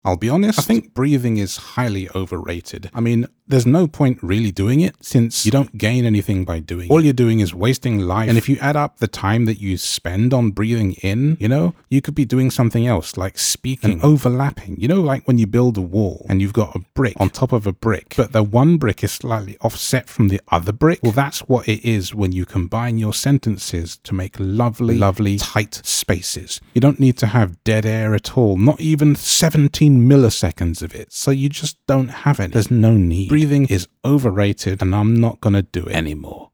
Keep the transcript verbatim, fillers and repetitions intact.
I'll be honest, I think breathing is highly overrated. I mean, there's no point really doing it since you don't gain anything by doing it. All you're doing is wasting life. And if you add up the time that you spend on breathing in, you know, you could be doing something else like speaking and overlapping. You know, like when you build a wall and you've got a brick on top of a brick, but the one brick is slightly offset from the other brick. Well, that's what it is when you combine your sentences to make lovely, lovely tight spaces. You don't need to have dead air at all, not even seventeen milliseconds of it. So you just don't have it. There's no need. Breathing is overrated and I'm not gonna do it anymore.